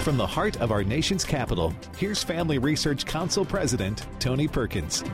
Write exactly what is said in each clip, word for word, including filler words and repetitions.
From the heart of our nation's capital, here's Family Research Council President Tony Perkins.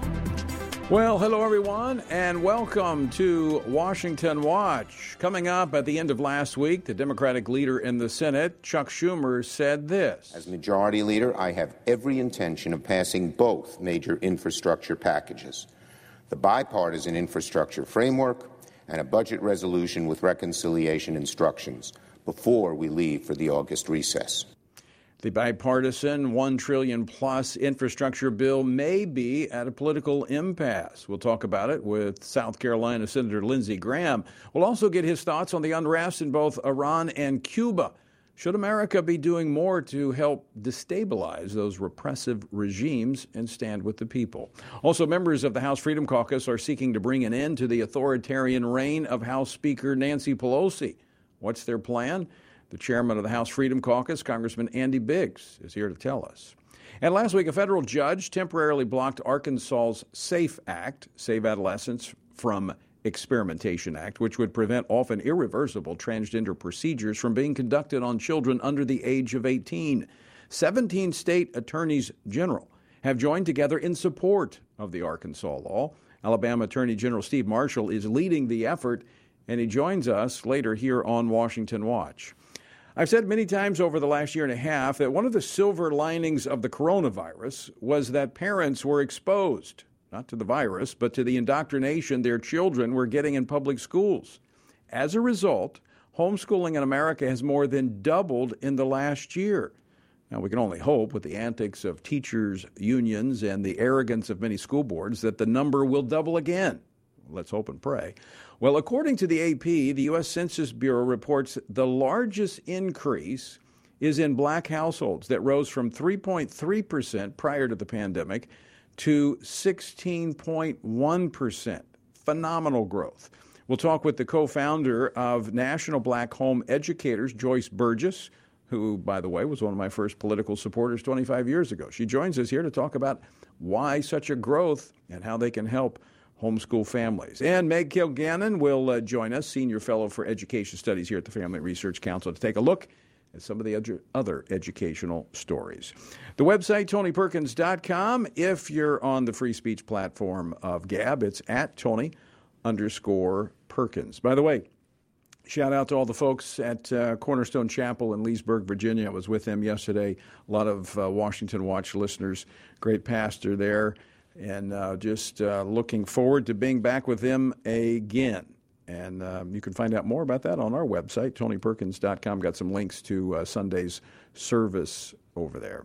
Well, hello, everyone, and welcome to Washington Watch. Coming up at the end of last week, the Democratic leader in the Senate, Chuck Schumer, said this. As Majority Leader, I have every intention of passing both major infrastructure packages, the bipartisan infrastructure framework and a budget resolution with reconciliation instructions, before we leave for the August recess. The bipartisan one trillion dollars plus infrastructure bill may be at a political impasse. We'll talk about it with South Carolina Senator Lindsey Graham. We'll also get his thoughts on the unrest in both Iran and Cuba. Should America be doing more to help destabilize those repressive regimes and stand with the people? Also, members of the House Freedom Caucus are seeking to bring an end to the authoritarian reign of House Speaker Nancy Pelosi. What's their plan? The chairman of the House Freedom Caucus, Congressman Andy Biggs, is here to tell us. And last week, a federal judge temporarily blocked Arkansas's SAFE Act, Save Adolescents from Experimentation Act, which would prevent often irreversible transgender procedures from being conducted on children under the age of eighteen. seventeen state attorneys general have joined together in support of the Arkansas law. Alabama Attorney General Steve Marshall is leading the effort, and he joins us later here on Washington Watch. I've said many times over the last year and a half that one of the silver linings of the coronavirus was that parents were exposed, not to the virus, but to the indoctrination their children were getting in public schools. As a result, homeschooling in America has more than doubled in the last year. Now, we can only hope, with the antics of teachers' unions and the arrogance of many school boards, that the number will double again. Let's hope and pray. Well, according to the A P, the U S Census Bureau reports the largest increase is in black households that rose from three point three percent prior to the pandemic to sixteen point one percent. Phenomenal growth. We'll talk with the co-founder of National Black Home Educators, Joyce Burgess, who, by the way, was one of my first political supporters twenty-five years ago. She joins us here to talk about why such a growth and how they can help homeschool families. And Meg Kilgannon will uh, join us, Senior Fellow for Education Studies here at the Family Research Council, to take a look at some of the edu- other educational stories. The website, tony perkins dot com. If you're on the free speech platform of Gab, it's at Tony underscore Perkins. By the way, shout out to all the folks at uh, Cornerstone Chapel in Leesburg, Virginia. I was with them yesterday. A lot of uh, Washington Watch listeners. Great pastor there. And uh, just uh, looking forward to being back with them again. And um, you can find out more about that on our website, tony perkins dot com. Got some links to uh, Sunday's service over there.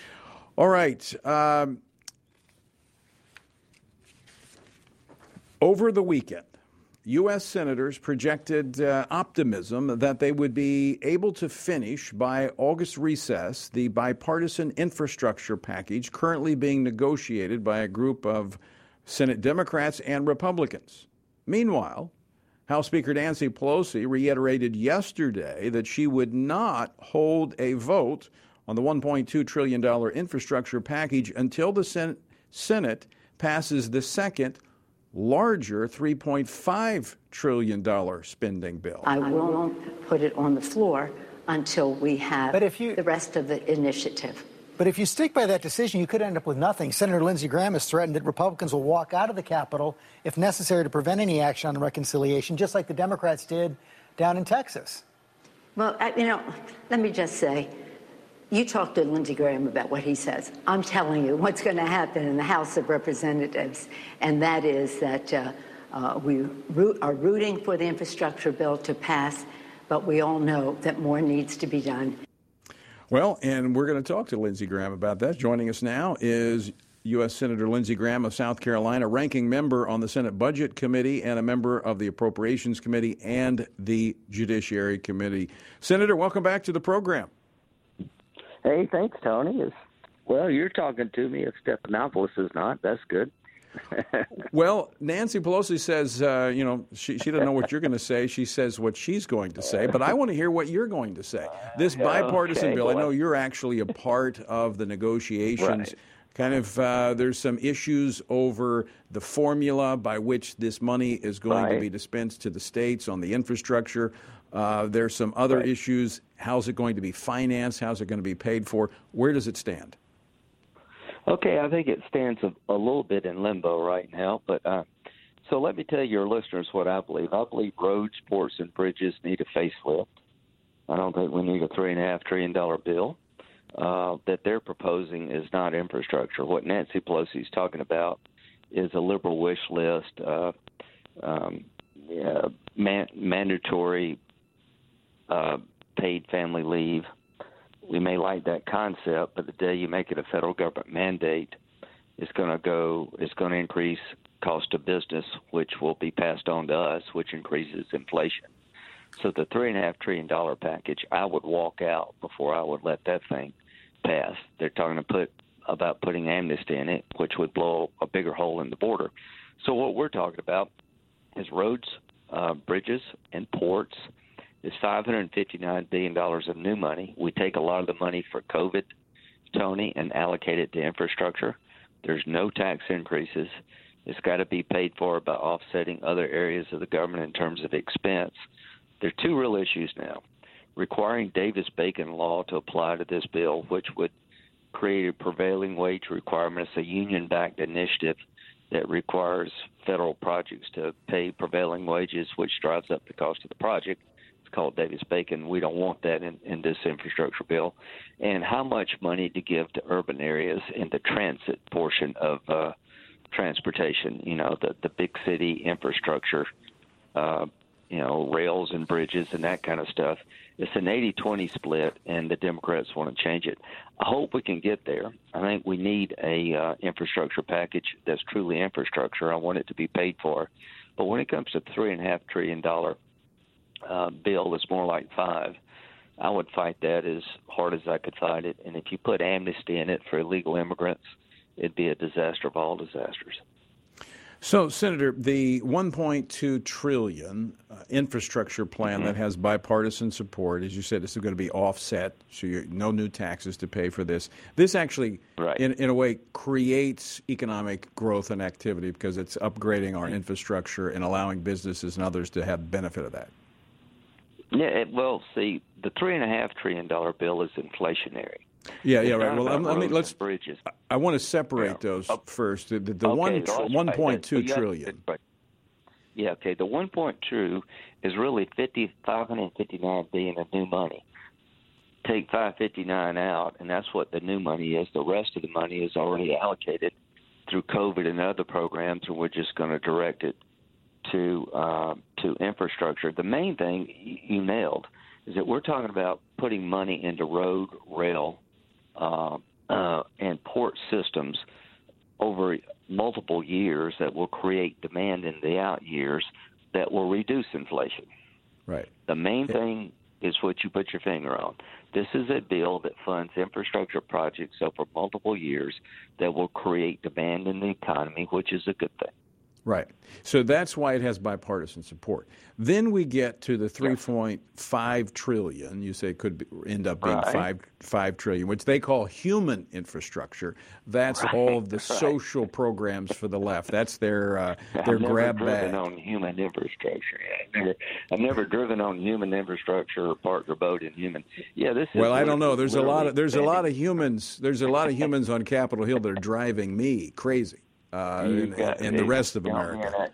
All right. Um, over the weekend, U S senators projected uh, optimism that they would be able to finish by August recess the bipartisan infrastructure package currently being negotiated by a group of Senate Democrats and Republicans. Meanwhile, House Speaker Nancy Pelosi reiterated yesterday that she would not hold a vote on the one point two trillion dollars infrastructure package until the Sen- Senate passes the second larger three point five trillion dollars spending bill. I won't put it on the floor until we have but if you, the rest of the initiative. But if you stick by that decision, you could end up with nothing. Senator Lindsey Graham has threatened that Republicans will walk out of the Capitol if necessary to prevent any action on reconciliation, just like the Democrats did down in Texas. Well, I, you know, let me just say, you talk to Lindsey Graham about what he says. I'm telling you what's going to happen in the House of Representatives, and that is that uh, uh, we root, are rooting for the infrastructure bill to pass, but we all know that more needs to be done. Well, and we're going to talk to Lindsey Graham about that. Joining us now is U S Senator Lindsey Graham of South Carolina, ranking member on the Senate Budget Committee and a member of the Appropriations Committee and the Judiciary Committee. Senator, welcome back to the program. Hey, thanks, Tony. It's, well, you're talking to me if Stephanopoulos is not. That's good. Well, Nancy Pelosi says, uh, you know, she, she doesn't know what you're going to say. She says what she's going to say. But I want to hear what you're going to say. This bipartisan okay, bill, boy. I know you're actually a part of the negotiations. Right. kind of uh, there's some issues over the formula by which this money is going right. to be dispensed to the states on the infrastructure. Uh, there's some other right. issues. How's it going to be financed? How's it going to be paid for? Where does it stand? Okay, I think it stands a, a little bit in limbo right now. But uh, so let me tell your listeners what I believe. I believe roads, ports, and bridges need a facelift. I don't think we need a three and a half trillion dollar bill. Uh, that they're proposing is not infrastructure. What Nancy Pelosi is talking about is a liberal wish list, uh, um, yeah, man, mandatory uh, paid family leave. We may like that concept, but the day you make it a federal government mandate, it's going to go. It's going to increase cost of business, which will be passed on to us, which increases inflation. So the three and a half trillion dollar package, I would walk out before I would let that thing pass. They're talking to put about putting amnesty in it, which would blow a bigger hole in the border. So what we're talking about is roads, uh, bridges, and ports. It's five hundred fifty-nine billion dollars of new money. We take a lot of the money for COVID, Tony, and allocate it to infrastructure. There's no tax increases. It's got to be paid for by offsetting other areas of the government in terms of expense. There are two real issues now. Requiring Davis-Bacon law to apply to this bill, which would create a prevailing wage requirement. It's a union-backed initiative that requires federal projects to pay prevailing wages, which drives up the cost of the project. It's called Davis-Bacon. We don't want that in, in this infrastructure bill. And how much money to give to urban areas in the transit portion of uh, transportation, you know, the, the big city infrastructure, uh, you know, rails and bridges and that kind of stuff. It's an eighty twenty split, and the Democrats want to change it. I hope we can get there. I think we need a uh, infrastructure package that's truly infrastructure. I want it to be paid for. But when it comes to three and a half trillion dollar uh, bill, that's more like five. I would fight that as hard as I could fight it. And if you put amnesty in it for illegal immigrants, it'd be a disaster of all disasters. So, Senator, the one point two trillion dollars uh, infrastructure plan mm-hmm. that has bipartisan support, as you said, this is going to be offset, so you're, no new taxes to pay for this. This actually, right. in, in a way, creates economic growth and activity because it's upgrading our infrastructure and allowing businesses and others to have benefit of that. Yeah, it, well, see, the three and a half trillion dollar bill is inflationary. Yeah, it's yeah, right. Well, let me let's. Bridges. I want to separate yeah. those oh, first. The, the okay, one tr- one point two so trillion. Right. Yeah, okay. The one point two is really fifty five hundred fifty nine billion of new money. Take five fifty nine out, and that's what the new money is. The rest of the money is already allocated through COVID and other programs, and we're just going to direct it to uh, to infrastructure. The main thing you nailed is that we're talking about putting money into road, rail, Uh, uh, and port systems over multiple years that will create demand in the out years that will reduce inflation. Right. The main yeah. thing is what you put your finger on. This is a bill that funds infrastructure projects over multiple years that will create demand in the economy, which is a good thing. Right. So that's why it has bipartisan support. Then we get to the three point five trillion dollars. You say it could be, end up being right. five five trillion, which they call human infrastructure. That's right. all of the right. social programs for the left. That's their uh, their I've never grab driven bag. on human infrastructure. I've never, I've never driven on human infrastructure or parked a boat in human. Yeah, this. Is well, I don't know. There's a lot of there's spending. a lot of humans. There's a lot of humans on Capitol Hill that are driving me crazy. Uh, and, and the rest of America.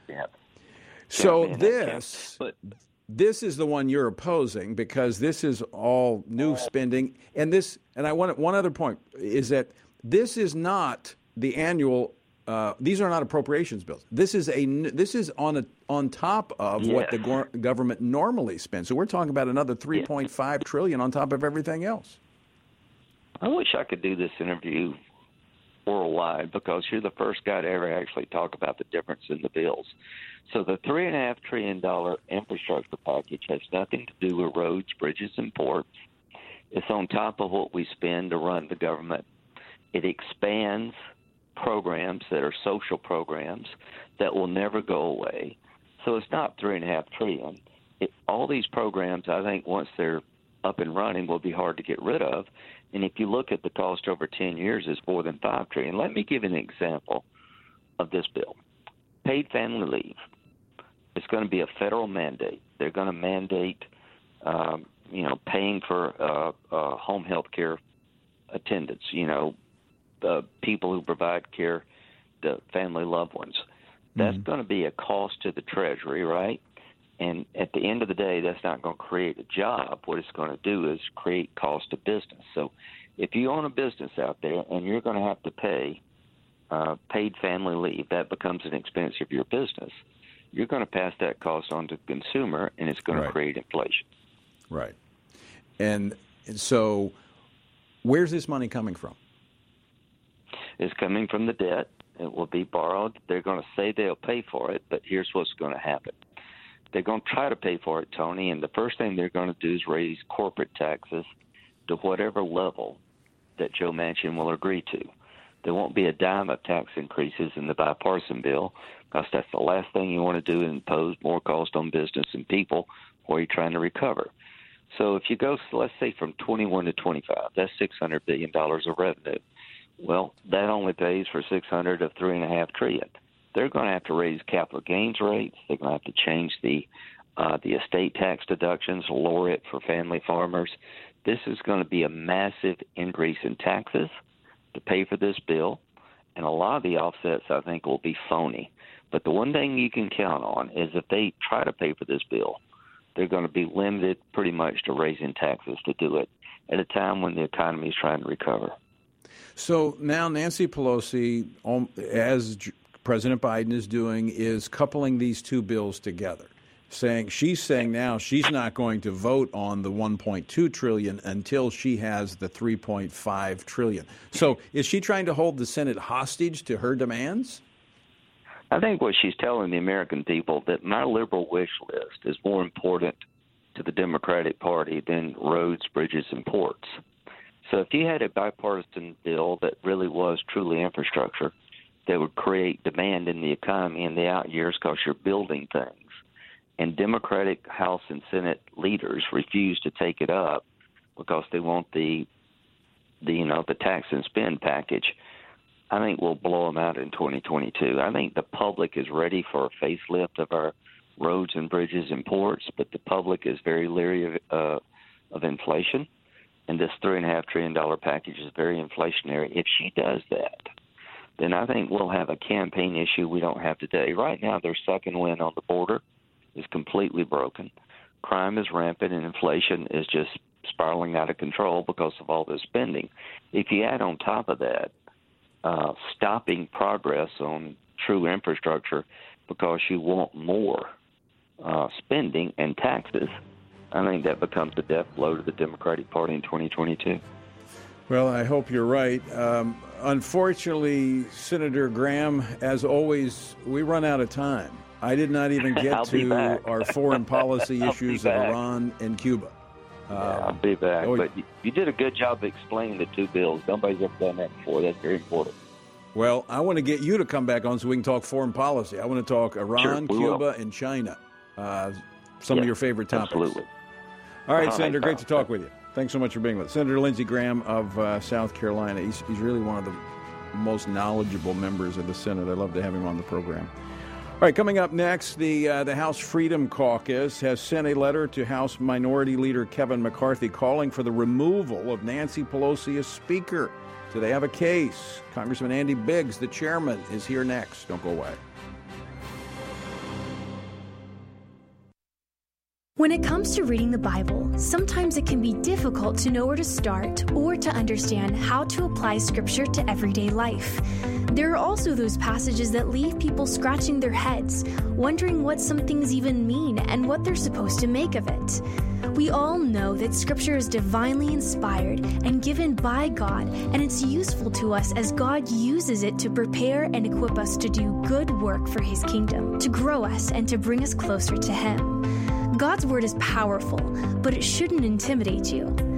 So this, but, this is the one you're opposing because this is all new spending, and this. And I want one other point is that this is not the annual. Uh, these are not appropriations bills. This is a. This is on a on top of yes. what the go- government normally spends. So we're talking about another three point five trillion on top of everything else. I wish I could do this interview worldwide because you're the first guy to ever actually talk about the difference in the bills. So the three and a half trillion dollar infrastructure package has nothing to do with roads, bridges, and ports. It's on top of what we spend to run the government. It expands programs that are social programs that will never go away. So it's not three and a half trillion. It, all these programs, I think, once they're up and running will be hard to get rid of. And if you look at the cost over ten years, it's more than five trillion dollars. Let me give you an example of this bill. Paid family leave. It's going to be a federal mandate. They're going to mandate, um, you know, paying for uh, uh, home health care attendants, you know, uh, people who provide care to family loved ones. That's mm-hmm. going to be a cost to the Treasury, right? And at the end of the day, that's not going to create a job. What it's going to do is create cost of business. So if you own a business out there and you're going to have to pay uh, paid family leave, that becomes an expense of your business. You're going to pass that cost on to the consumer, and it's going right. to create inflation. Right. And, and so where's this money coming from? It's coming from the debt. It will be borrowed. They're going to say they'll pay for it, but here's what's going to happen. They're going to try to pay for it, Tony, and the first thing they're going to do is raise corporate taxes to whatever level that Joe Manchin will agree to. There won't be a dime of tax increases in the bipartisan bill because that's the last thing you want to do, impose more cost on business and people while you're trying to recover. So if you go, let's say, from twenty-one to twenty-five, that's six hundred billion dollars of revenue. Well, that only pays for six hundred of three point five trillion dollars. They're going to have to raise capital gains rates. They're going to have to change the uh, the estate tax deductions, lower it for family farmers. This is going to be a massive increase in taxes to pay for this bill, and a lot of the offsets, I think, will be phony. But the one thing you can count on is if they try to pay for this bill, they're going to be limited pretty much to raising taxes to do it at a time when the economy is trying to recover. So now Nancy Pelosi, as President Biden is doing, is coupling these two bills together, saying she's saying now she's not going to vote on the one point two trillion dollars until she has the three point five trillion dollars. So is she trying to hold the Senate hostage to her demands? I think what she's telling the American people that my liberal wish list is more important to the Democratic Party than roads, bridges, and ports. So if you had a bipartisan bill that really was truly infrastructure, that would create demand in the economy in the out years because you're building things, and Democratic House and Senate leaders refuse to take it up because they want the, the you know, the tax and spend package, I think we'll blow them out in twenty twenty-two. I think the public is ready for a facelift of our roads and bridges and ports, but the public is very leery of, uh, of inflation, and this three point five trillion dollars package is very inflationary. If she does that, then I think we'll have a campaign issue we don't have today. Right now, their second win on the border is completely broken. Crime is rampant, and inflation is just spiraling out of control because of all this spending. If you add on top of that, uh, stopping progress on true infrastructure because you want more uh, spending and taxes, I think that becomes a death blow to the Democratic Party in twenty twenty-two. Well, I hope you're right. Um, unfortunately, Senator Graham, as always, we run out of time. I did not even get to our foreign policy issues of Iran and Cuba. Um, yeah, I'll be back. Oh, but you, you did a good job of explaining the two bills. Nobody's ever done that before. That's very important. Well, I want to get you to come back on so we can talk foreign policy. I want to talk Iran, sure, Cuba, will. and China, uh, some yes, of your favorite topics. Absolutely. All right, All Senator, right, great to talk with you. Thanks so much for being with us. Senator Lindsey Graham of uh, South Carolina. He's, he's really one of the most knowledgeable members of the Senate. I'd love to have him on the program. All right, coming up next, the uh, the House Freedom Caucus has sent a letter to House Minority Leader Kevin McCarthy calling for the removal of Nancy Pelosi as Speaker. Do they have a case? Congressman Andy Biggs, the chairman, is here next. Don't go away. When it comes to reading the Bible, sometimes it can be difficult to know where to start or to understand how to apply Scripture to everyday life. There are also those passages that leave people scratching their heads, wondering what some things even mean and what they're supposed to make of it. We all know that Scripture is divinely inspired and given by God, and it's useful to us as God uses it to prepare and equip us to do good work for His kingdom, to grow us and to bring us closer to Him. God's Word is powerful, but it shouldn't intimidate you.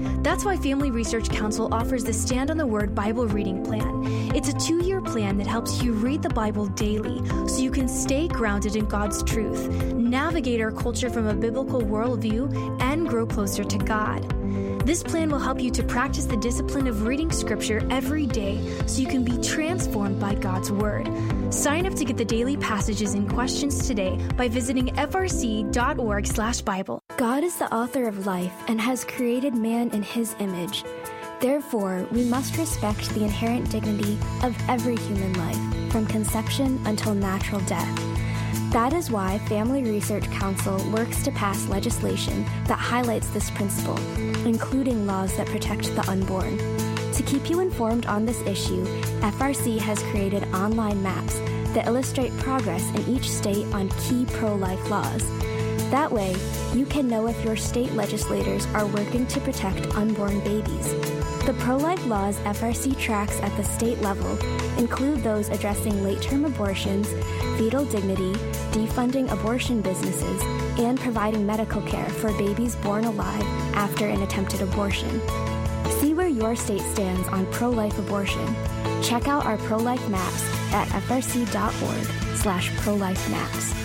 That's why Family Research Council offers the Stand on the Word Bible Reading Plan. It's a two-year plan that helps you read the Bible daily so you can stay grounded in God's truth, navigate our culture from a biblical worldview, and grow closer to God. This plan will help you to practice the discipline of reading Scripture every day so you can be transformed by God's Word. Sign up to get the daily passages and questions today by visiting frc.org slash Bible. God is the author of life and has created man in his image. Therefore, we must respect the inherent dignity of every human life, from conception until natural death. That is why Family Research Council works to pass legislation that highlights this principle, including laws that protect the unborn. To keep you informed on this issue, F R C has created online maps that illustrate progress in each state on key pro-life laws. That way, you can know if your state legislators are working to protect unborn babies. The pro-life laws F R C tracks at the state level include those addressing late-term abortions, fetal dignity, defunding abortion businesses, and providing medical care for babies born alive after an attempted abortion. See where your state stands on pro-life abortion. Check out our pro-life maps at frc.org slash pro-life maps.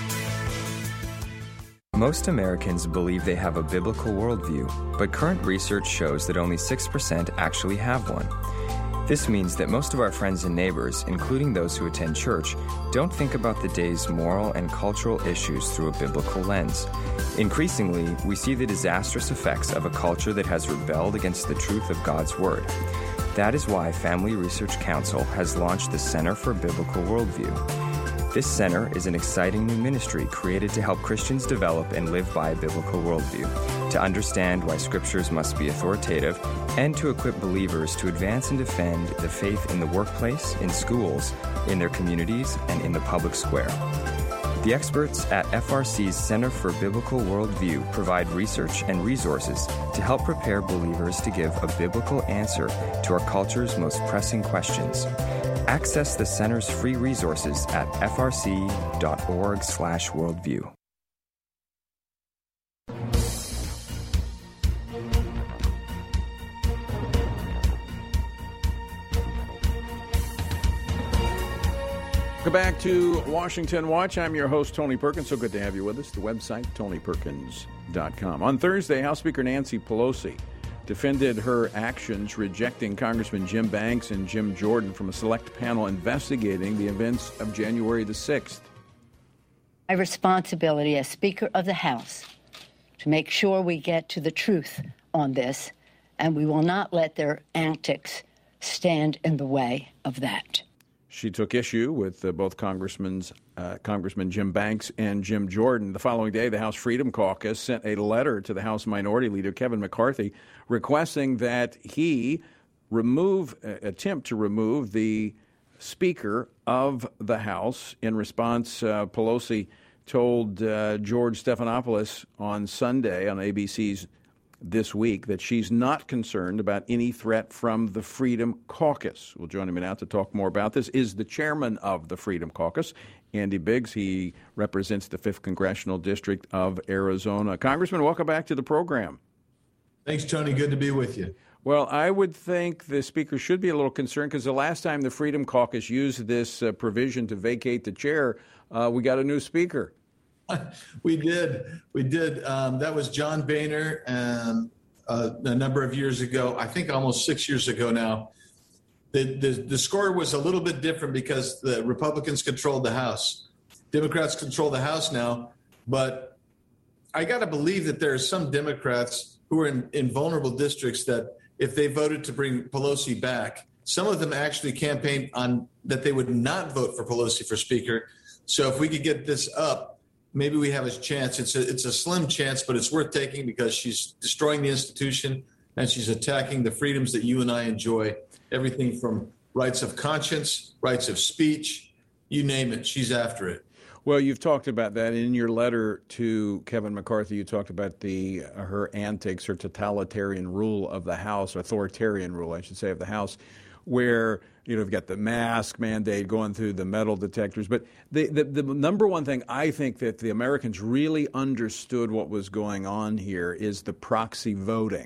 Most Americans believe they have a biblical worldview, but current research shows that only six percent actually have one. This means that most of our friends and neighbors, including those who attend church, don't think about the day's moral and cultural issues through a biblical lens. Increasingly, we see the disastrous effects of a culture that has rebelled against the truth of God's Word. That is why Family Research Council has launched the Center for Biblical Worldview. This center is an exciting new ministry created to help Christians develop and live by a biblical worldview, to understand why scriptures must be authoritative, and to equip believers to advance and defend the faith in the workplace, in schools, in their communities, and in the public square. The experts at F R C's Center for Biblical Worldview provide research and resources to help prepare believers to give a biblical answer to our culture's most pressing questions. Access the center's free resources at frc.org slash worldview. Welcome back to Washington Watch. I'm your host, Tony Perkins. So good to have you with us. The website, tony perkins dot com. On Thursday, House Speaker Nancy Pelosi defended her actions rejecting Congressman Jim Banks and Jim Jordan from a select panel investigating the events of January the sixth. My responsibility as Speaker of the House to make sure we get to the truth on this, and we will not let their antics stand in the way of that. She took issue with uh, both Congressmen's, uh, Congressman Jim Banks and Jim Jordan. The following day, the House Freedom Caucus sent a letter to the House Minority Leader, Kevin McCarthy, requesting that he remove, uh, attempt to remove the Speaker of the House. In response, uh, Pelosi told uh, George Stephanopoulos on Sunday on A B C's This Week that she's not concerned about any threat from the Freedom Caucus. Well, joining me now to talk more about this is the chairman of the Freedom Caucus, Andy Biggs. He represents the fifth Congressional District of Arizona. Congressman, welcome back to the program. Thanks, Tony. Good to be with you. Well, I would think the Speaker should be a little concerned because the last time the Freedom Caucus used this uh, provision to vacate the chair, uh, we got a new Speaker. We did. We did. Um, that was John Boehner um, uh, a number of years ago, I think almost six years ago now. The, the, the score was a little bit different because the Republicans controlled the House. Democrats control the House now. But I got to believe that there are some Democrats who are in, in vulnerable districts that if they voted to bring Pelosi back, some of them actually campaigned on that they would not vote for Pelosi for Speaker. So if we could get this up, maybe we have a chance. It's a, it's a slim chance, but it's worth taking because she's destroying the institution and she's attacking the freedoms that you and I enjoy. Everything from rights of conscience, rights of speech, you name it, she's after it. Well, you've talked about that in your letter to Kevin McCarthy. You talked about the uh, her antics, her totalitarian rule of the House, authoritarian rule, I should say, of the House, where you know, you've got the mask mandate going through the metal detectors. But the, the, the number one thing I think that the Americans really understood what was going on here is the proxy voting.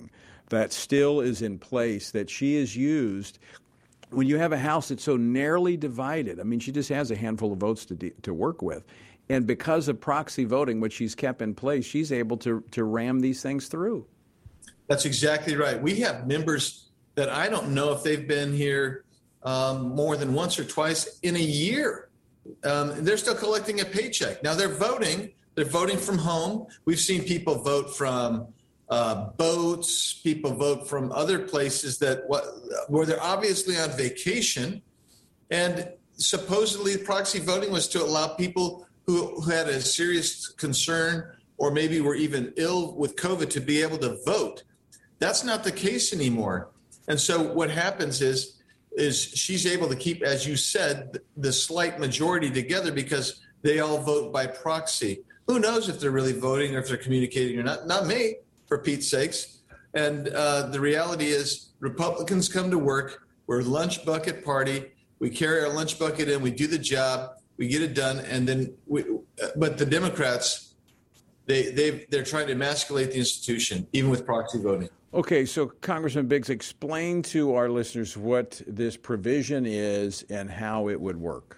that still is in place, that she has used when you have a House that's so narrowly divided. I mean, she just has a handful of votes to de- to work with. And because of proxy voting, which she's kept in place, she's able to, to ram these things through. That's exactly right. We have members that I don't know if they've been here um, more than once or twice in a year. Um, and they're still collecting a paycheck. Now they're voting. They're voting from home. We've seen people vote from uh, boats. People vote from other places that where they're obviously on vacation. And supposedly proxy voting was to allow people who, who had a serious concern or maybe were even ill with COVID to be able to vote. That's not the case anymore. And so what happens is, is she's able to keep, as you said, the slight majority together because they all vote by proxy. Who knows if they're really voting or if they're communicating or not? Not me, for Pete's sakes. And uh, the reality is Republicans come to work. We're a lunch bucket party. We carry our lunch bucket in. We do the job. We get it done. And then, we, but the Democrats, they, they, they're trying to emasculate the institution, even with proxy voting. Okay, so Congressman Biggs, explain to our listeners what this provision is and how it would work.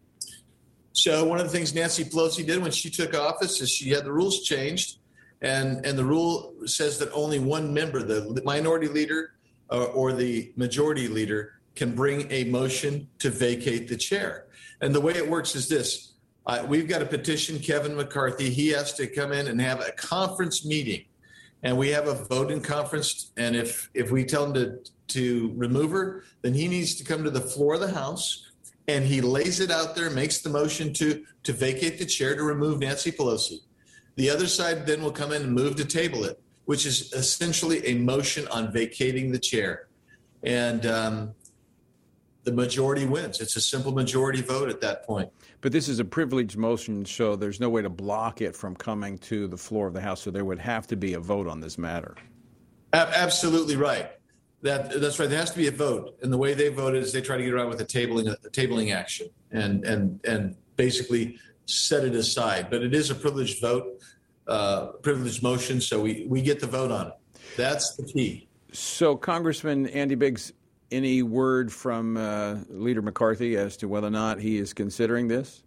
So one of the things Nancy Pelosi did when she took office is she had the rules changed, and, and the rule says that only one member, the minority leader uh, or the majority leader, can bring a motion to vacate the chair. And the way it works is this. Uh, we've got to petition Kevin McCarthy. He has to come in and have a conference meeting. And we have a vote in conference. And if, if we tell him to, to remove her, then he needs to come to the floor of the House and he lays it out there, makes the motion to, to vacate the chair to remove Nancy Pelosi. The other side then will come in and move to table it, which is essentially a motion on vacating the chair. And um, the majority wins. It's a simple majority vote at that point. But this is a privileged motion, so there's no way to block it from coming to the floor of the House. So there would have to be a vote on this matter. A- absolutely right. That that's right. There has to be a vote, and the way they voted is they try to get around with a tabling a tabling action and and and basically set it aside. But it is a privileged vote, uh, privileged motion, so we we get the vote on it. That's the key. So, Congressman Andy Biggs, any word from uh, Leader McCarthy as to whether or not he is considering this?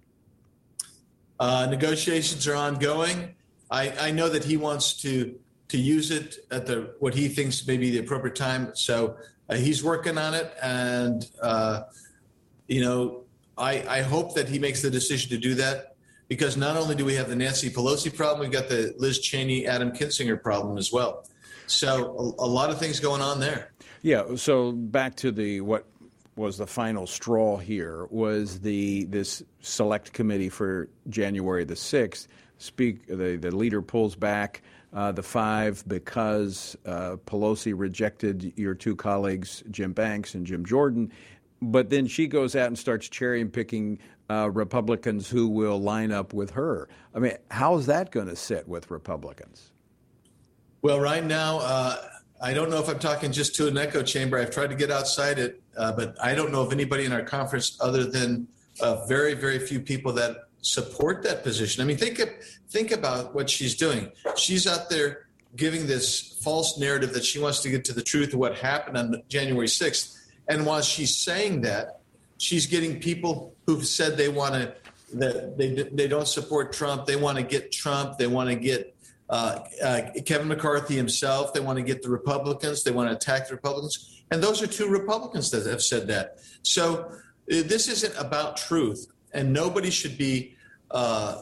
Uh, negotiations are ongoing. I, I know that he wants to to use it at the what he thinks may be the appropriate time. So uh, he's working on it, and uh, you know, I, I hope that he makes the decision to do that, because not only do we have the Nancy Pelosi problem, we've got the Liz Cheney, Adam Kinzinger problem as well. So a, a lot of things going on there. Yeah. So back to the what was the final straw here was the this select committee for January the sixth. Speak the the leader pulls back uh, the five because uh, Pelosi rejected your two colleagues, Jim Banks and Jim Jordan. But then she goes out and starts cherry picking uh, Republicans who will line up with her. I mean, how's that going to sit with Republicans? Well, right now, uh, I don't know if I'm talking just to an echo chamber. I've tried to get outside it, uh, but I don't know of anybody in our conference other than uh, very, very few people that support that position. I mean, think of, think about what she's doing. She's out there giving this false narrative that she wants to get to the truth of what happened on January sixth. And while she's saying that, she's getting people who've said they want to, that they they don't support Trump. They want to get Trump. They want to get uh, uh, Kevin McCarthy himself. They want to get the Republicans. They want to attack the Republicans. And those are two Republicans that have said that. So uh, this isn't about truth. And nobody should be uh,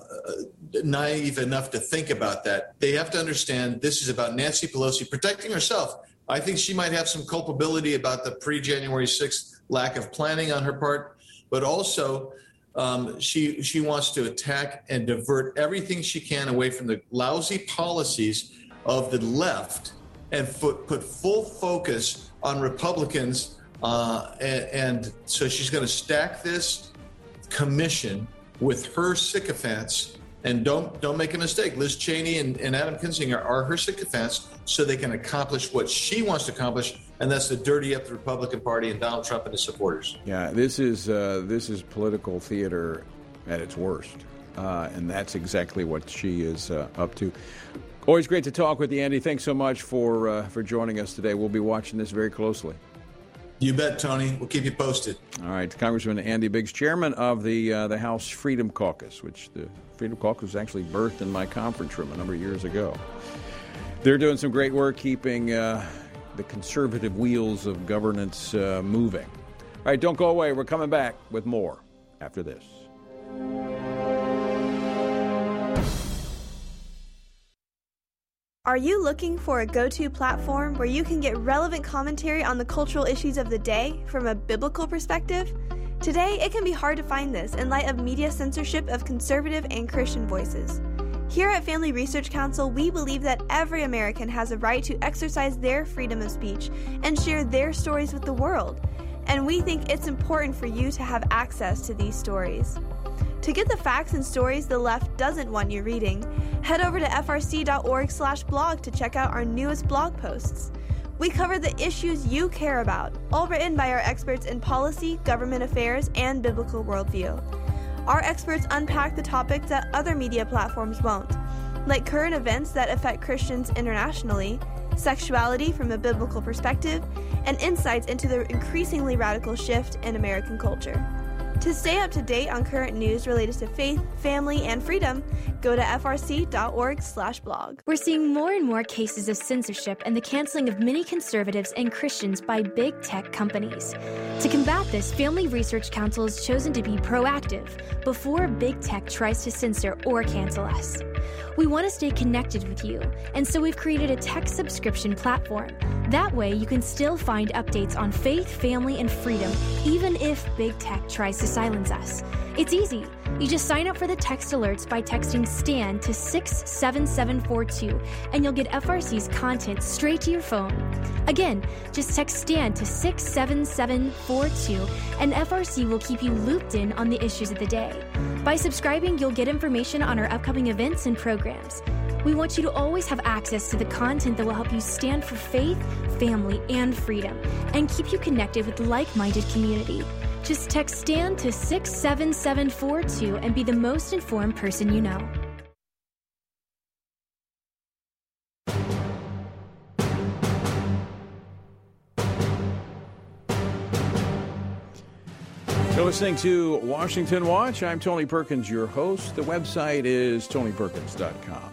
naive enough to think about that. They have to understand this is about Nancy Pelosi protecting herself. I think she might have some culpability about the pre-January sixth lack of planning on her part, but also um, she she wants to attack and divert everything she can away from the lousy policies of the left and put, put full focus on Republicans. Uh, and, and so she's going to stack this commission with her sycophants. And don't don't make a mistake. Liz Cheney and, and Adam Kinzinger are her sycophants, so they can accomplish what she wants to accomplish, and that's to dirty up the Republican Party and Donald Trump and his supporters. Yeah, this is uh, this is political theater at its worst, uh, and that's exactly what she is uh, up to. Always great to talk with you, Andy. Thanks so much for uh, for joining us today. We'll be watching this very closely. You bet, Tony. We'll keep you posted. All right. Congressman Andy Biggs, chairman of the uh, the House Freedom Caucus, which the Freedom Caucus was actually birthed in my conference room a number of years ago. They're doing some great work keeping uh, the conservative wheels of governance uh, moving. All right, don't go away. We're coming back with more after this. Are you looking for a go-to platform where you can get relevant commentary on the cultural issues of the day from a biblical perspective? Today, it can be hard to find this in light of media censorship of conservative and Christian voices. Here at Family Research Council, we believe that every American has a right to exercise their freedom of speech and share their stories with the world. And we think it's important for you to have access to these stories. To get the facts and stories the left doesn't want you reading, head over to f r c dot org slash blog to check out our newest blog posts. We cover the issues you care about, all written by our experts in policy, government affairs, and biblical worldview. Our experts unpack the topics that other media platforms won't, like current events that affect Christians internationally, sexuality from a biblical perspective, and insights into the increasingly radical shift in American culture. To stay up to date on current news related to faith, family, and freedom, go to f r c dot org slash blog. We're seeing more and more cases of censorship and the canceling of many conservatives and Christians by big tech companies. To combat this, Family Research Council has chosen to be proactive before big tech tries to censor or cancel us. We want to stay connected with you, and so we've created a tech subscription platform. That way, you can still find updates on faith, family, and freedom, even if big tech tries to silence us. It's easy. You just sign up for the text alerts by texting STAN to six seven seven four two, and you'll get F R C's content straight to your phone. Again, just text STAN to six seven seven four two, and F R C will keep you looped in on the issues of the day. By subscribing, you'll get information on our upcoming events and programs. We want you to always have access to the content that will help you stand for faith, family, and freedom, and keep you connected with the like-minded community. Just text STAN to six seven seven four two and be the most informed person you know. You're listening to Washington Watch. I'm Tony Perkins, your host. The website is tony perkins dot com.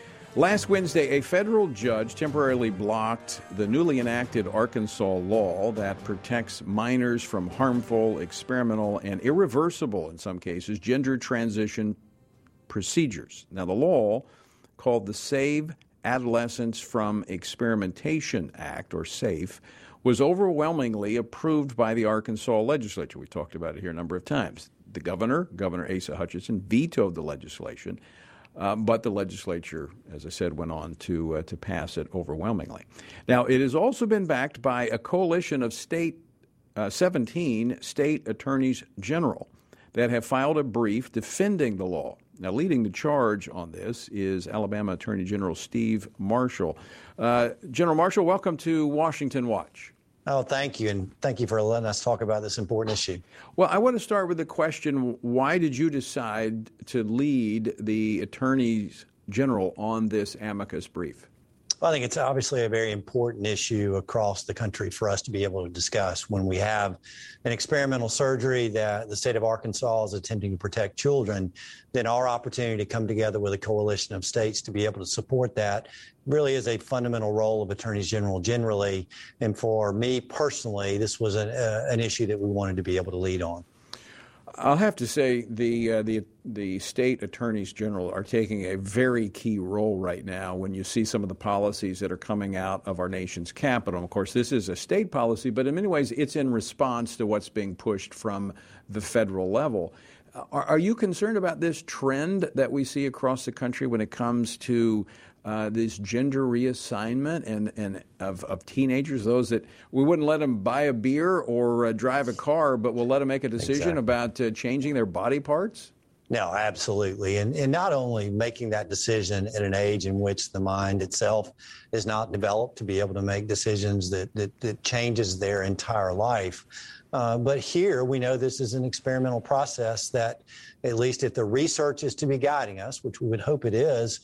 Last Wednesday, a federal judge temporarily blocked the newly enacted Arkansas law that protects minors from harmful, experimental, and irreversible, in some cases, gender transition procedures. Now, the law, called the Save Adolescents from Experimentation Act, or SAFE, was overwhelmingly approved by the Arkansas legislature. We talked about it here a number of times. The governor, Governor Asa Hutchinson, vetoed the legislation. Uh, but the legislature, as I said, went on to uh, to pass it overwhelmingly. Now, it has also been backed by a coalition of state, uh, seventeen state attorneys general that have filed a brief defending the law. Now, leading the charge on this is Alabama Attorney General Steve Marshall. Uh, General Marshall, welcome to Washington Watch. Oh, thank you, and thank you for letting us talk about this important issue. Well, I want to start with the question, why did you decide to lead the attorneys general on this amicus brief? Well, I think it's obviously a very important issue across the country for us to be able to discuss when we have an experimental surgery that the state of Arkansas is attempting to protect children. Then our opportunity to come together with a coalition of states to be able to support that really is a fundamental role of attorneys general generally. And for me personally, this was an, uh, an issue that we wanted to be able to lead on. I'll have to say the uh, the the state attorneys general are taking a very key role right now when you see some of the policies that are coming out of our nation's capital. Of course, this is a state policy, but in many ways it's in response to what's being pushed from the federal level. Are, are you concerned about this trend that we see across the country when it comes to Uh, this gender reassignment and, and of, of teenagers, those that we wouldn't let them buy a beer or uh, drive a car, but we'll let them make a decision exactly. about uh, changing their body parts? No, absolutely. And, and not only making that decision at an age in which the mind itself is not developed to be able to make decisions that, that, that changes their entire life. Uh, but here we know this is an experimental process that, at least if the research is to be guiding us, which we would hope it is,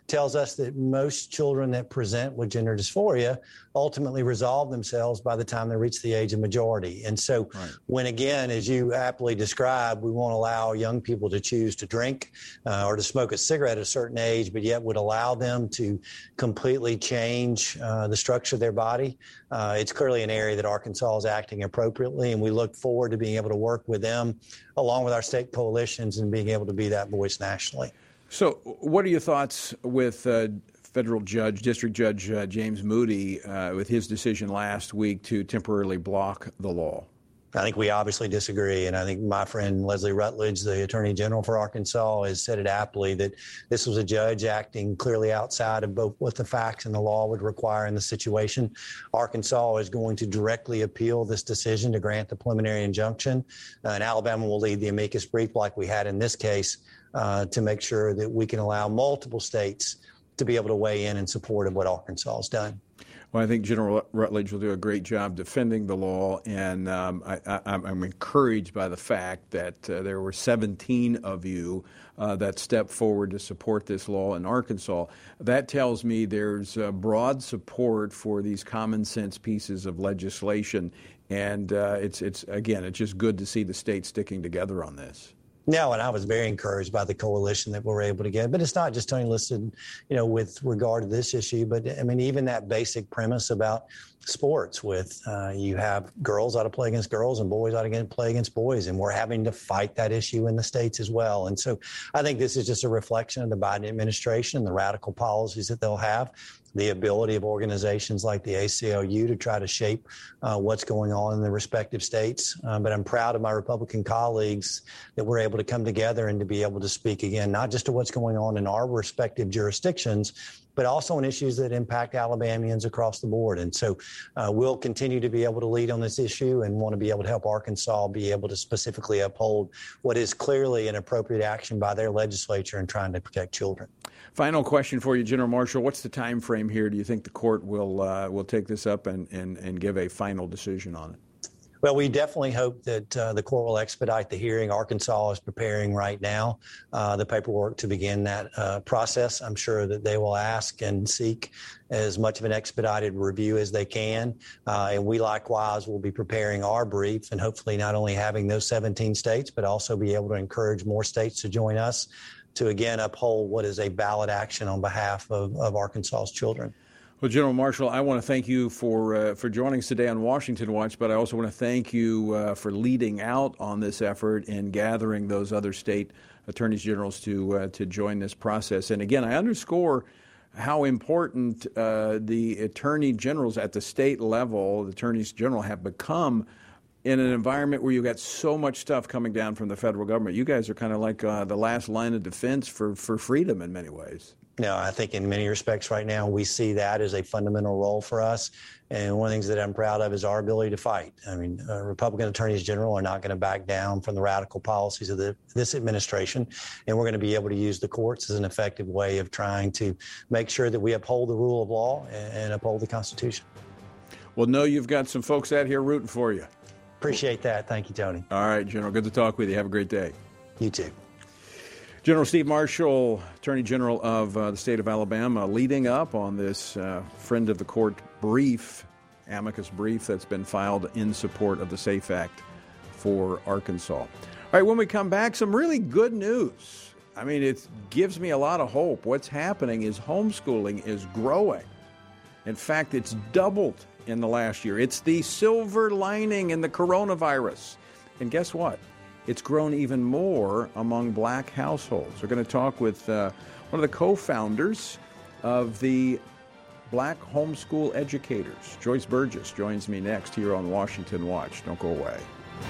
tells us that most children that present with gender dysphoria ultimately resolve themselves by the time they reach the age of majority. And so right. when, again, as you aptly described, we won't allow young people to choose to drink uh, or to smoke a cigarette at a certain age, but yet would allow them to completely change uh, the structure of their body, uh, it's clearly an area that Arkansas is acting appropriately, and we look forward to being able to work with them along with our state coalitions and being able to be that voice nationally. So what are your thoughts with uh, federal judge, District Judge uh, James Moody, uh, with his decision last week to temporarily block the law? I think we obviously disagree, and I think my friend Leslie Rutledge, the Attorney General for Arkansas, has said it aptly that this was a judge acting clearly outside of both what the facts and the law would require in the situation. Arkansas is going to directly appeal this decision to grant the preliminary injunction, uh, and Alabama will lead the amicus brief like we had in this case uh, to make sure that we can allow multiple states to be able to weigh in in support of what Arkansas has done. Well, I think General Rutledge will do a great job defending the law, and um, I, I, I'm encouraged by the fact that uh, there were seventeen of you uh, that stepped forward to support this law in Arkansas. That tells me there's uh, broad support for these common sense pieces of legislation, and uh, it's, it's again, it's just good to see the state sticking together on this. No, and I was very encouraged by the coalition that we're able to get. But it's not just only listed, you know, with regard to this issue, but I mean, even that basic premise about sports with uh, you have girls ought to play against girls and boys ought to play against boys. And we're having to fight that issue in the states as well. And so I think this is just a reflection of the Biden administration and the radical policies that they'll have, the ability of organizations like the A C L U to try to shape uh, what's going on in the respective states. Uh, but I'm proud of my Republican colleagues that we're able to come together and to be able to speak again, not just to what's going on in our respective jurisdictions, but also on issues that impact Alabamians across the board. And so uh, we'll continue to be able to lead on this issue and want to be able to help Arkansas be able to specifically uphold what is clearly an appropriate action by their legislature in trying to protect children. Final question for you, General Marshall. What's the time frame here? Do you think the court will uh, will take this up and, and, and give a final decision on it? Well, we definitely hope that uh, the court will expedite the hearing. Arkansas is preparing right now uh, the paperwork to begin that uh, process. I'm sure that they will ask and seek as much of an expedited review as they can. Uh, and we likewise will be preparing our brief and hopefully not only having those seventeen states, but also be able to encourage more states to join us to, again, uphold what is a valid action on behalf of, of Arkansas's children. Well, General Marshall, I want to thank you for uh, for joining us today on Washington Watch, but I also want to thank you uh, for leading out on this effort and gathering those other state attorneys generals to uh, to join this process. And again, I underscore how important uh, the attorney generals at the state level, the attorneys general, have become in an environment where you've got so much stuff coming down from the federal government. You guys are kind of like uh, the last line of defense for, for freedom in many ways. No, I think in many respects right now we see that as a fundamental role for us. And one of the things that I'm proud of is our ability to fight. I mean, uh, Republican attorneys general are not going to back down from the radical policies of the, this administration. And we're going to be able to use the courts as an effective way of trying to make sure that we uphold the rule of law and, and uphold the Constitution. Well, no, you've got some folks out here rooting for you. Appreciate that. Thank you, Tony. All right, General. Good to talk with you. Have a great day. You too. General Steve Marshall, Attorney General of uh, the state of Alabama, leading up on this uh, friend of the court brief, amicus brief that's been filed in support of the SAFE Act for Arkansas. All right, when we come back, some really good news. I mean, it gives me a lot of hope. What's happening is homeschooling is growing. In fact, it's doubled in the last year. It's the silver lining in the coronavirus. And guess what? It's grown even more among black households. We're going to talk with uh, one of the co-founders of the Black Homeschool Educators. Joyce Burgess joins me next here on Washington Watch. Don't go away.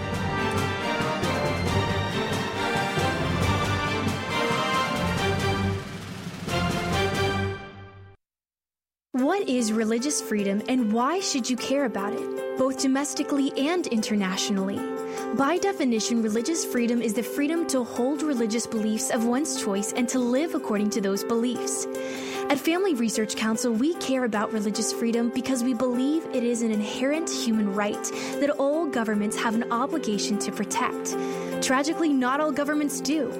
What is religious freedom and why should you care about it, both domestically and internationally? By definition, religious freedom is the freedom to hold religious beliefs of one's choice and to live according to those beliefs. At Family Research Council, we care about religious freedom because we believe it is an inherent human right that all governments have an obligation to protect. Tragically, not all governments do.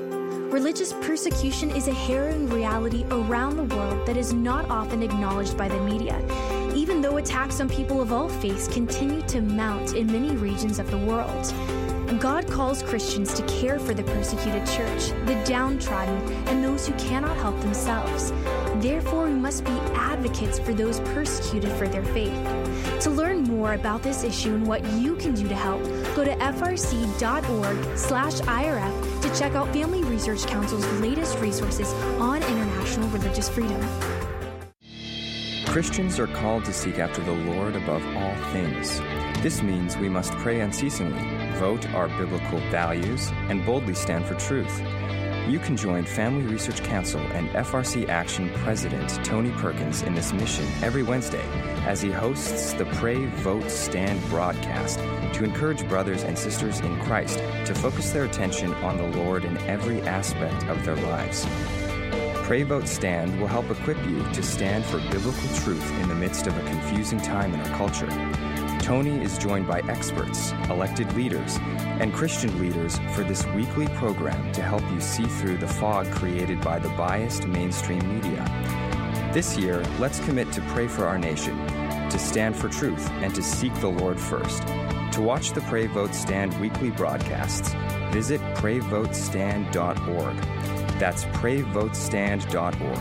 Religious persecution is a harrowing reality around the world that is not often acknowledged by the media, even though attacks on people of all faiths continue to mount in many regions of the world. God calls Christians to care for the persecuted church, the downtrodden, and those who cannot help themselves. Therefore, we must be advocates for those persecuted for their faith. To learn more about this issue and what you can do to help, go to frc.org slash IRF to check out Family Research Council's latest resources on international religious freedom. Christians are called to seek after the Lord above all things. This means we must pray unceasingly, vote our biblical values, and boldly stand for truth. You can join Family Research Council and F R C Action President Tony Perkins in this mission every Wednesday as he hosts the Pray, Vote, Stand broadcast to encourage brothers and sisters in Christ to focus their attention on the Lord in every aspect of their lives. Pray, Vote, Stand will help equip you to stand for biblical truth in the midst of a confusing time in our culture. Tony is joined by experts, elected leaders, and Christian leaders for this weekly program to help you see through the fog created by the biased mainstream media. This year, let's commit to pray for our nation, to stand for truth, and to seek the Lord first. To watch the Pray, Vote, Stand weekly broadcasts, visit pray vote stand dot org. That's pray vote stand dot org.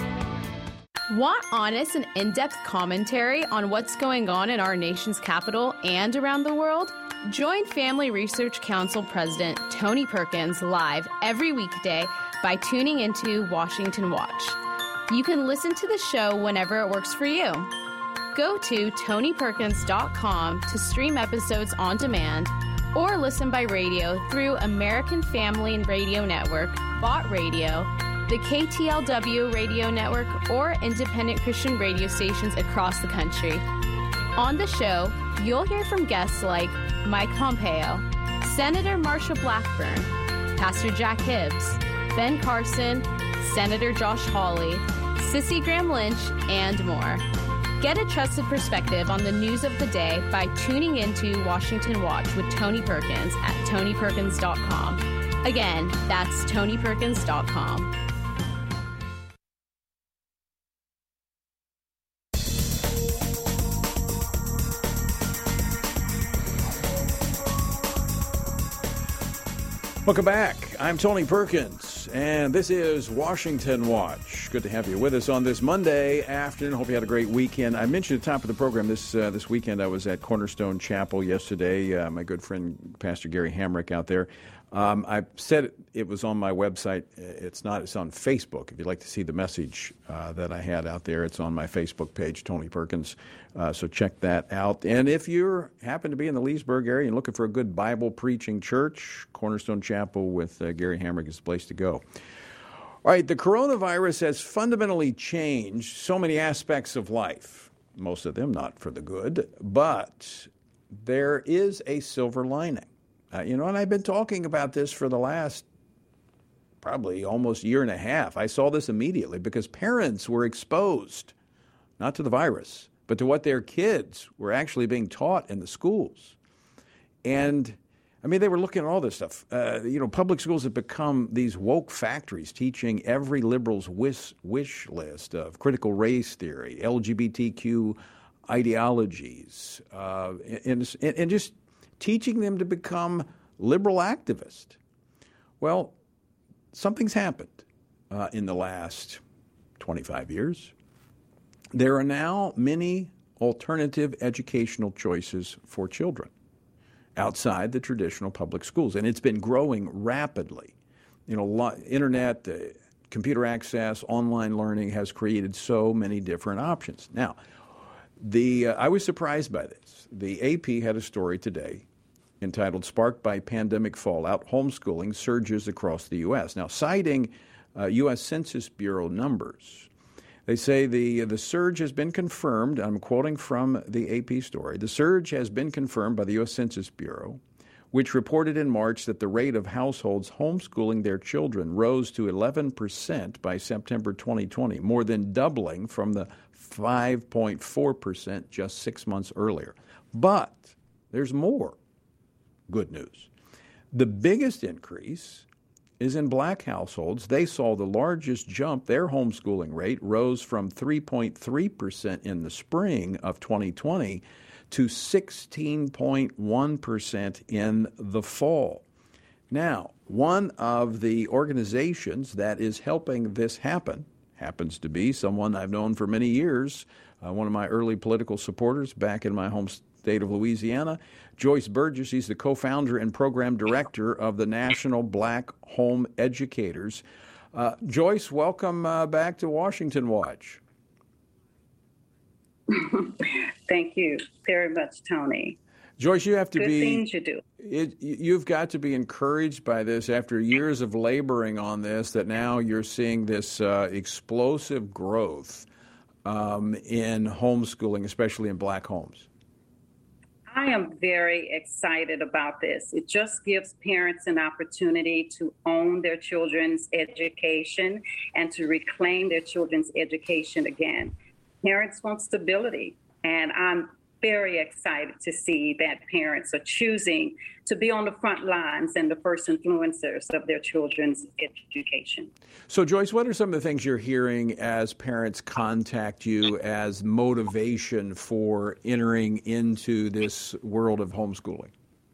Want honest and in-depth commentary on what's going on in our nation's capital and around the world? Join Family Research Council President Tony Perkins live every weekday by tuning into Washington Watch. You can listen to the show whenever it works for you. Go to tony perkins dot com to stream episodes on demand or listen by radio through American Family Radio Network, Bott Radio, the K T L W radio network, or independent Christian radio stations across the country. On the show, you'll hear from guests like Mike Pompeo, Senator Marsha Blackburn, Pastor Jack Hibbs, Ben Carson, Senator Josh Hawley, Sissy Graham Lynch, and more. Get a trusted perspective on the news of the day by tuning into Washington Watch with Tony Perkins at tony perkins dot com. Again, that's tony perkins dot com. Welcome back. I'm Tony Perkins, and this is Washington Watch. Good to have you with us on this Monday afternoon. Hope you had a great weekend. I mentioned at the top of the program this uh, this weekend I was at Cornerstone Chapel yesterday. Uh, my good friend Pastor Gary Hamrick out there. Um, I said it, it was on my website. It's not. It's on Facebook. If you'd like to see the message uh, that I had out there, it's on my Facebook page, Tony Perkins. Uh, so check that out. And if you happen to be in the Leesburg area and looking for a good Bible preaching church, Cornerstone Chapel with uh, Gary Hamrick is the place to go. All right, the coronavirus has fundamentally changed so many aspects of life, most of them not for the good, but there is a silver lining. Uh, you know, and I've been talking about this for the last probably almost year and a half. I saw this immediately because parents were exposed, not to the virus, but to what their kids were actually being taught in the schools. And, I mean, they were looking at all this stuff. Uh, you know, public schools have become these woke factories teaching every liberal's wish, wish list of critical race theory, L G B T Q ideologies, uh, and, and just teaching them to become liberal activists. Well, something's happened uh, in the last twenty-five years. There are now many alternative educational choices for children outside the traditional public schools, and it's been growing rapidly. You know, internet, uh, computer access, online learning has created so many different options. Now, the uh, I was surprised by this. The A P had a story today entitled "Sparked by Pandemic Fallout, Homeschooling Surges Across the U S" Now, citing uh, U S Census Bureau numbers, they say the the surge has been confirmed. I'm quoting from the A P story. The surge has been confirmed by the U S Census Bureau, which reported in March that the rate of households homeschooling their children rose to eleven percent by September twenty twenty, more than doubling from the five point four percent just six months earlier. But there's more good news. The biggest increase is in black households. They saw the largest jump. Their homeschooling rate rose from three point three percent in the spring of twenty twenty to sixteen point one percent in the fall. Now, one of the organizations that is helping this happen happens to be someone I've known for many years, uh, one of my early political supporters back in my home state of Louisiana, Joyce Burgess. He's the co-founder and program director of the National Black Home Educators. Uh, Joyce, welcome uh, back to Washington Watch. Thank you very much, Tony. Joyce, you have to Good be. things you do. It, you've got to be encouraged by this after years of laboring on this, that now you're seeing this uh, explosive growth um, in homeschooling, especially in black homes. I am very excited about this. It just gives parents an opportunity to own their children's education and to reclaim their children's education again. Parents want stability, and I'm very excited to see that parents are choosing to be on the front lines and the first influencers of their children's education. So, Joyce, what are some of the things you're hearing as parents contact you as motivation for entering into this world of homeschooling?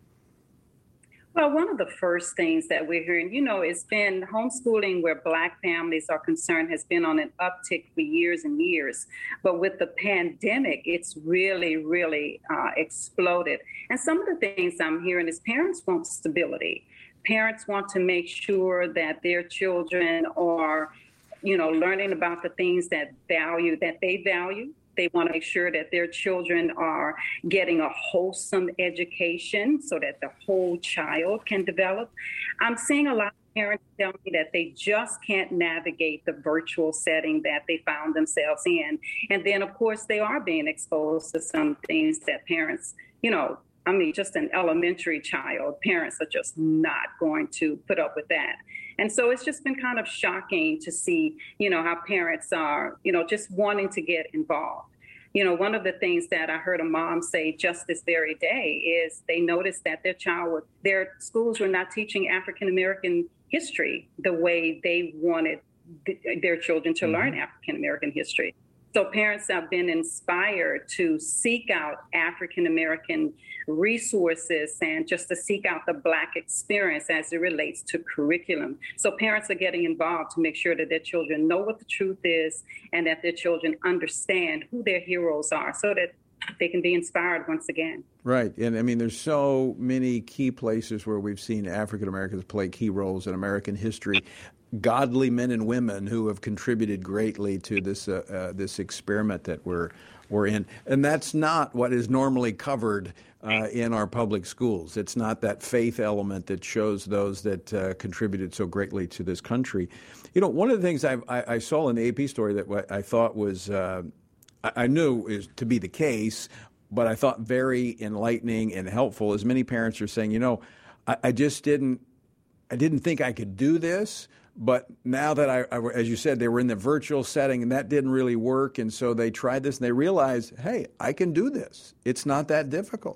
Well, one of the first things that we're hearing, you know, it's been homeschooling where Black families are concerned has been on an uptick for years and years. But with the pandemic, it's really, really uh, exploded. And some of the things I'm hearing is parents want stability. Parents want to make sure that their children are, you know, learning about the things that value, that they value. They want to make sure that their children are getting a wholesome education so that the whole child can develop. I'm seeing a lot of parents tell me that they just can't navigate the virtual setting that they found themselves in. And then, of course, they are being exposed to some things that parents, you know, I mean, just an elementary child, parents are just not going to put up with that. And so it's just been kind of shocking to see, you know, how parents are, you know, just wanting to get involved. You know, one of the things that I heard a mom say just this very day is they noticed that their child, their schools were not teaching African-American history the way they wanted th- their children to mm-hmm. learn African-American history. So parents have been inspired to seek out African-American resources and just to seek out the Black experience as it relates to curriculum. So parents are getting involved to make sure that their children know what the truth is and that their children understand who their heroes are so that they can be inspired once again. Right. And I mean, there's so many key places where we've seen African Americans play key roles in American history. Godly men and women who have contributed greatly to this uh, uh, this experiment that we're we're in, and that's not what is normally covered uh, in our public schools. It's not that faith element that shows those that uh, contributed so greatly to this country. You know, one of the things I, I, I saw in the A P story that I thought was uh, I, I knew is to be the case, but I thought very enlightening and helpful. Is many parents are saying, you know, I, I just didn't I didn't think I could do this. But now that, I, I, as you said, they were in the virtual setting and that didn't really work. And so they tried this and they realized, hey, I can do this. It's not that difficult.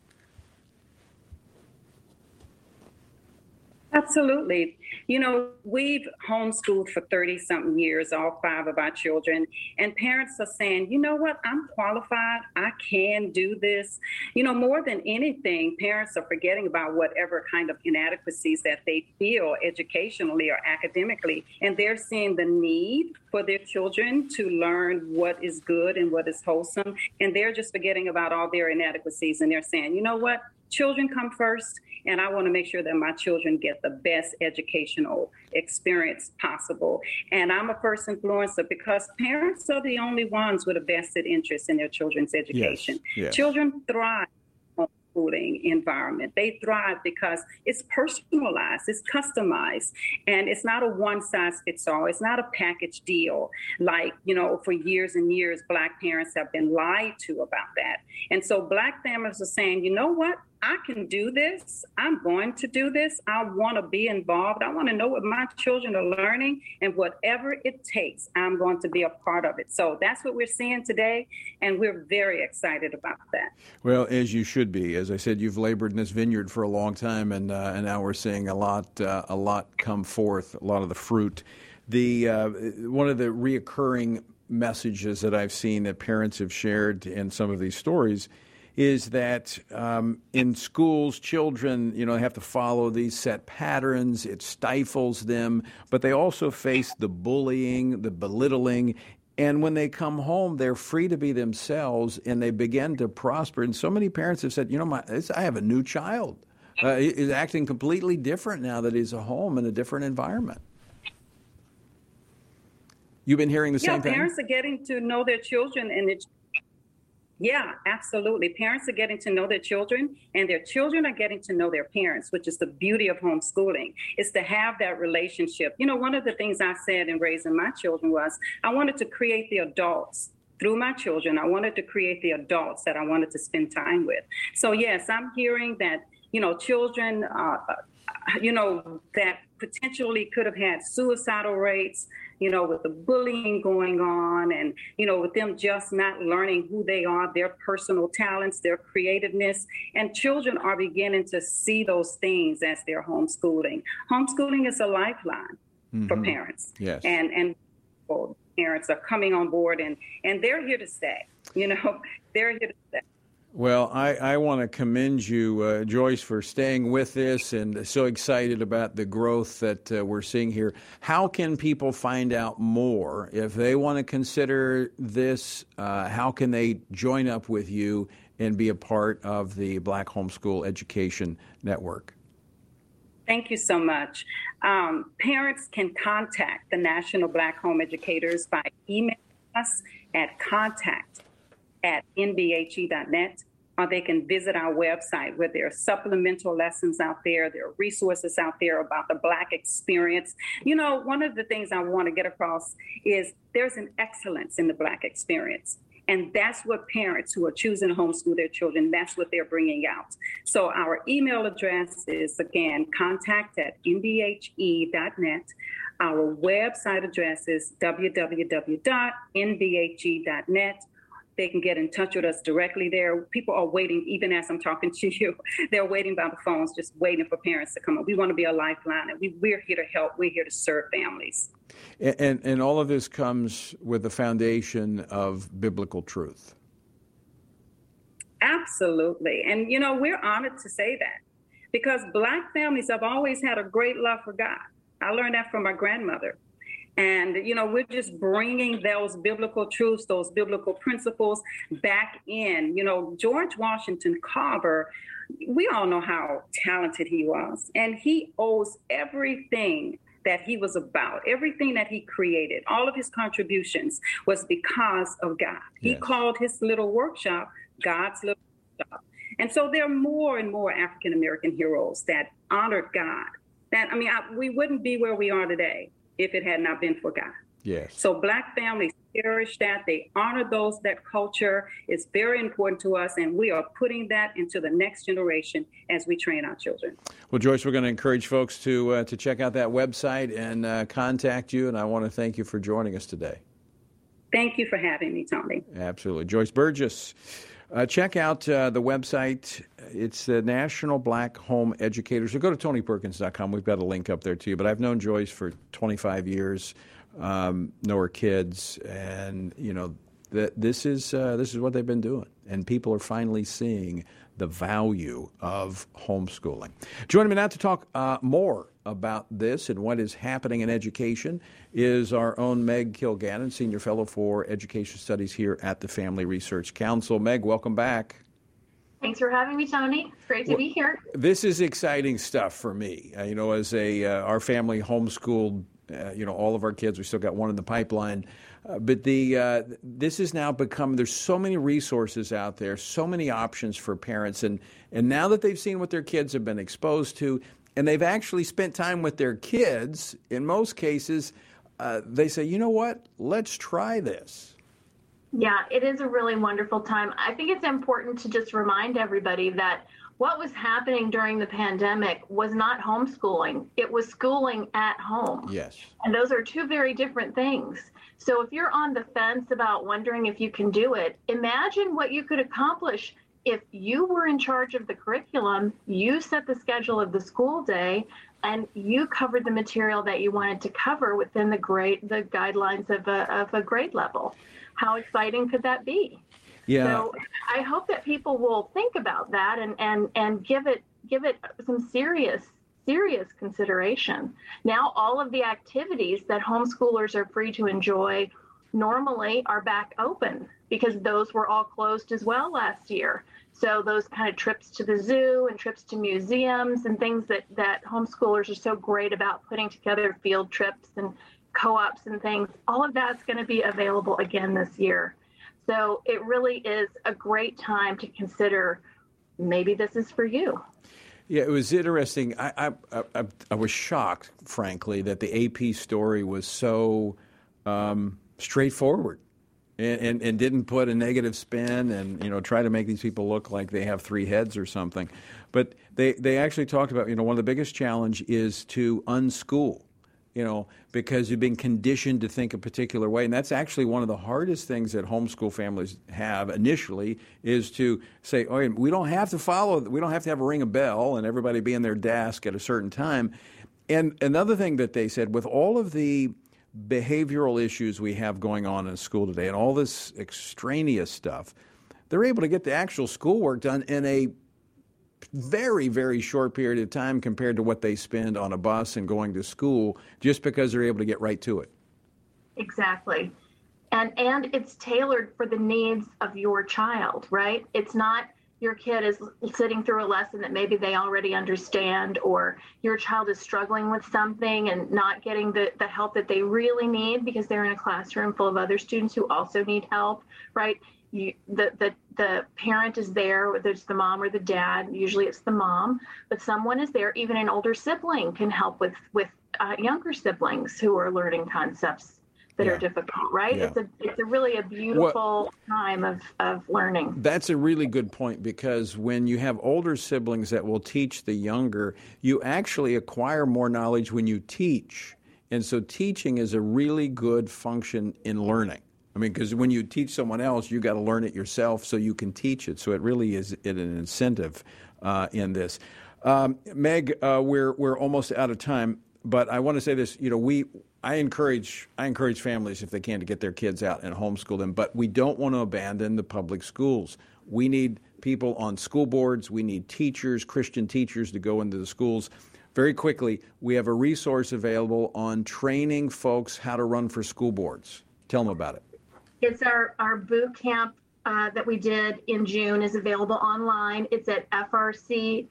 Absolutely. You know, we've homeschooled for thirty-something years, all five of our children, and parents are saying, you know what, I'm qualified, I can do this. You know, more than anything, parents are forgetting about whatever kind of inadequacies that they feel educationally or academically, and they're seeing the need for their children to learn what is good and what is wholesome, and they're just forgetting about all their inadequacies, and they're saying, you know what, children come first, and I want to make sure that my children get the best educational experience possible. And I'm a first influencer because parents are the only ones with a vested interest in their children's education. Yes, yes. Children thrive in a homeschooling environment. They thrive because it's personalized, it's customized, and it's not a one-size-fits-all. It's not a package deal like, you know, for years and years, Black parents have been lied to about that. And so Black families are saying, you know what? I can do this. I'm going to do this. I want to be involved. I want to know what my children are learning, and whatever it takes, I'm going to be a part of it. So that's what we're seeing today, and we're very excited about that. Well, as you should be. As I said, you've labored in this vineyard for a long time, and uh, and now we're seeing a lot, uh, a lot come forth, a lot of the fruit. The uh, one of the reoccurring messages that I've seen that parents have shared in some of these stories is that um, in schools, children, you know, have to follow these set patterns. It stifles them, but they also face the bullying, the belittling. And when they come home, they're free to be themselves, and they begin to prosper. And so many parents have said, you know, my, I have a new child. Uh, he's acting completely different now that he's at home in a different environment. You've been hearing the yeah, same thing? Yeah, parents are getting to know their children, and it's Yeah, absolutely. Parents are getting to know their children, and their children are getting to know their parents, which is the beauty of homeschooling, is to have that relationship. You know, one of the things I said in raising my children was I wanted to create the adults through my children. I wanted to create the adults that I wanted to spend time with. So, yes, I'm hearing that, you know, children, uh, you know, that potentially could have had suicidal rates, you know, with the bullying going on, and, you know, with them just not learning who they are, their personal talents, their creativeness. And children are beginning to see those things as they're homeschooling. Homeschooling is a lifeline mm-hmm. for parents. Yes. And, and well, parents are coming on board, and, and they're here to stay. You know, they're here to stay. Well, I, I want to commend you, uh, Joyce, for staying with this and so excited about the growth that uh, we're seeing here. How can people find out more if they want to consider this? Uh, how can they join up with you and be a part of the Black Homeschool Education Network? Thank you so much. Um, parents can contact the National Black Home Educators by emailing us at contact at N B H E dot net, or they can visit our website where there are supplemental lessons out there. There are resources out there about the Black experience. You know, one of the things I want to get across is there's an excellence in the Black experience. And that's what parents who are choosing to homeschool their children, that's what they're bringing out. So our email address is, again, contact at N B H E dot net. Our website address is w w w dot N B H E dot net. They can get in touch with us directly there. People are waiting, even as I'm talking to you, they're waiting by the phones, just waiting for parents to come up. We want to be a lifeline, and we, we're here to help. We're here to serve families. And, and, and all of this comes with the foundation of biblical truth. Absolutely. And, you know, we're honored to say that because Black families have always had a great love for God. I learned that from my grandmother. And, you know, we're just bringing those biblical truths, those biblical principles back in. You know, George Washington Carver, we all know how talented he was. And he owes everything that he was about, everything that he created, all of his contributions was because of God. He yes. called his little workshop God's little workshop. And so there are more and more African-American heroes that honored God. That, I mean, I, we wouldn't be where we are today if it had not been for God. Yes. So Black families cherish that. They honor those, that culture is very important to us, and we are putting that into the next generation as we train our children. Well, Joyce, we're going to encourage folks to uh, to check out that website and uh, contact you, and I want to thank you for joining us today. Thank you for having me, Tony. Absolutely. Joyce Burgess. Uh, check out uh, the website. It's the National Black Home Educators. So go to tony perkins dot com. We've got a link up there too. But I've known Joyce for twenty-five years, um, know her kids, and you know that this is uh, this is what they've been doing, and people are finally seeing the value of homeschooling. Joining me now to talk uh, more about this and what is happening in education is our own Meg Kilgannon, Senior Fellow for Education Studies here at the Family Research Council. Meg, welcome back. Thanks for having me, Tony. It's great to well, be here. This is exciting stuff for me. Uh, you know, as a uh, our family homeschooled, uh, you know, all of our kids. We still got one in the pipeline. Uh, but the uh, this has now become, there's so many resources out there, so many options for parents. And, and now that they've seen what their kids have been exposed to, and they've actually spent time with their kids, in most cases, uh, they say, you know what, let's try this. Yeah, it is a really wonderful time. I think it's important to just remind everybody that what was happening during the pandemic was not homeschooling. It was schooling at home. Yes. And those are two very different things. So if you're on the fence about wondering if you can do it, imagine what you could accomplish if you were in charge of the curriculum, you set the schedule of the school day, and you covered the material that you wanted to cover within the grade, the guidelines of a, of a grade level. How exciting could that be? Yeah. So I hope that people will think about that and, and, and give it give it some serious, serious consideration. Now, all of the activities that homeschoolers are free to enjoy normally are back open because those were all closed as well last year. So those kind of trips to the zoo and trips to museums and things that, that homeschoolers are so great about putting together, field trips and co-ops and things, all of that's going to be available again this year. So it really is a great time to consider maybe this is for you. Yeah, it was interesting. I I, I, I was shocked, frankly, that the A P story was so um, straightforward and, and, and didn't put a negative spin and, you know, try to make these people look like they have three heads or something. But they, they actually talked about, you know, one of the biggest challenge is to unschool. You know, because you've been conditioned to think a particular way. And that's actually one of the hardest things that homeschool families have initially is to say, oh, we don't have to follow, we don't have to have a ring a bell and everybody be in their desk at a certain time. And another thing that they said, with all of the behavioral issues we have going on in school today and all this extraneous stuff, they're able to get the actual schoolwork done in a very, very short period of time compared to what they spend on a bus and going to school just because they're able to get right to it. Exactly. And and it's tailored for the needs of your child, right? It's not your kid is sitting through a lesson that maybe they already understand, or your child is struggling with something and not getting the, the help that they really need because they're in a classroom full of other students who also need help, right? You, the, the the parent is there, whether it's the mom or the dad. Usually it's the mom, but someone is there. Even an older sibling can help with with uh, younger siblings who are learning concepts that yeah. are difficult. Right? Yeah. It's a it's a really a beautiful well, time of of learning. That's a really good point, because when you have older siblings that will teach the younger, you actually acquire more knowledge when you teach, and so teaching is a really good function in learning. I mean, because when you teach someone else, you got to learn it yourself so you can teach it. So it really is an incentive uh, in this. Um, Meg, uh, we're we're almost out of time, but I want to say this. You know, we I encourage I encourage families, if they can, to get their kids out and homeschool them. But we don't want to abandon the public schools. We need people on school boards. We need teachers, Christian teachers, to go into the schools. Very quickly, we have a resource available on training folks how to run for school boards. Tell them about it. It's our, our boot camp uh, that we did in June is available online. It's at frcaction.org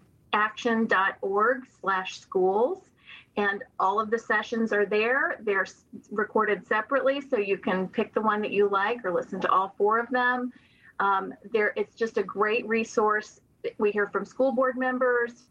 slash schools. And all of the sessions are there. They're recorded separately, so you can pick the one that you like or listen to all four of them. Um, there, it's just a great resource. We hear from school board members,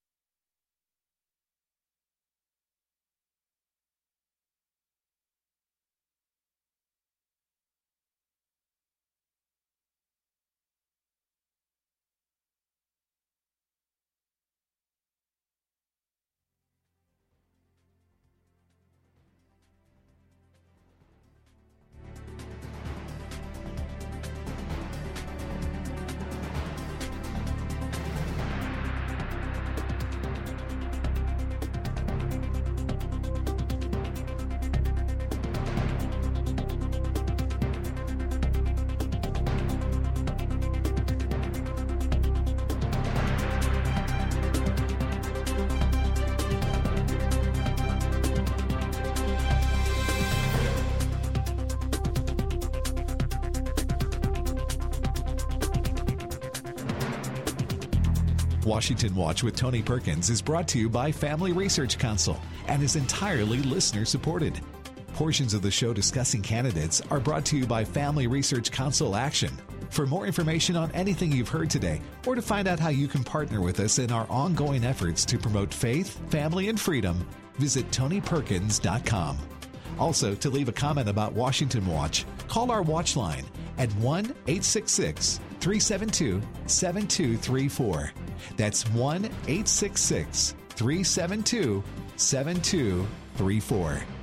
Washington Watch with Tony Perkins is brought to you by Family Research Council and is entirely listener-supported. Portions of the show discussing candidates are brought to you by Family Research Council Action. For more information on anything you've heard today, or to find out how you can partner with us in our ongoing efforts to promote faith, family, and freedom, visit tony perkins dot com. Also, to leave a comment about Washington Watch, call our watch line at one eight six six, three seven two, seven two three four. That's one eight six six, three seven two, seven two three four.